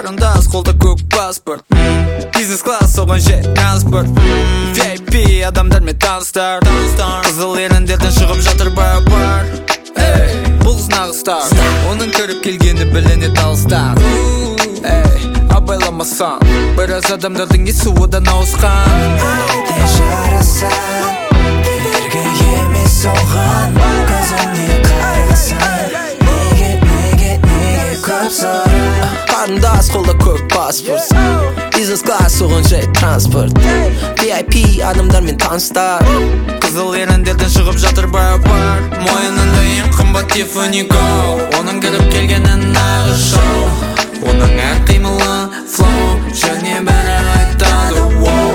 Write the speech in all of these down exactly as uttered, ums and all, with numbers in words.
Қарындас қолда көк паспорт, бизнес класс оған жет транспорт, ви ай пи адамдармен таныстар, қызыл еріндерден шығып жатыр бар-бар. Бұл қыз нағыз стар, оның көріп келгені білінеді алыстан. Абайламасаң, біраз адамдардың есі одан ауысқан. Әйде жарасаң, берге емес оған, көзіңе қарасаң, неге, неге, неге көп сұрап. Қарындас қолда көк паспорт, бизнес класс оған жет транспорт, ви ай пи адамдармен таныстар, қызыл еріндерден шығып жатыр бар-бар. Мойынында ең қымбат Tiffany Gold, оның кіріп келгені нағыз шоу. Оның әр қимылы флоу, және бәрі айтады воу.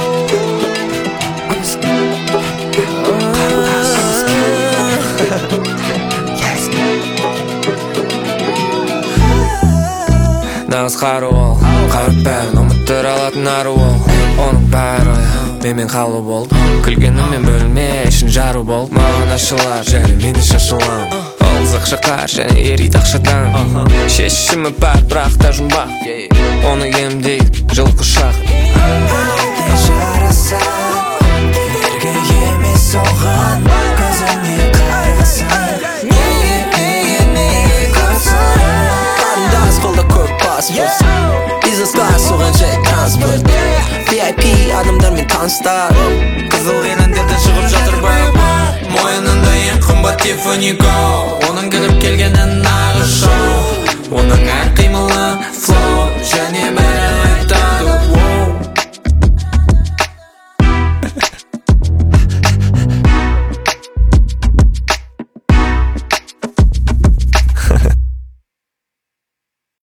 Нағыз қару ол, қарып бәрін ұмыттыр алатын ару ол. Оның бәрі менмен қалу болды, күлгенімен бөлме ішін жару болды. Маған ашылар, және мені шашылам, алзақ шақар және ерейді ақшадан. Шешімі бар, бірақ та жұмбақ, оны емдейді жыл құшақ. Әйде жарасаң, берге емес оған, көзіңе қарасаң, неге, неге, неге көп сұрап. Қарындас қолда көк паспорт, бизнес класс оған жет транспорт, ви ай пи адамдармен таныстар, қызыл еріндерден шығып жатыр бар-бар. Мойынында ең қымбат Tiffany Gold, оның кіріп келгені нағыз шоу.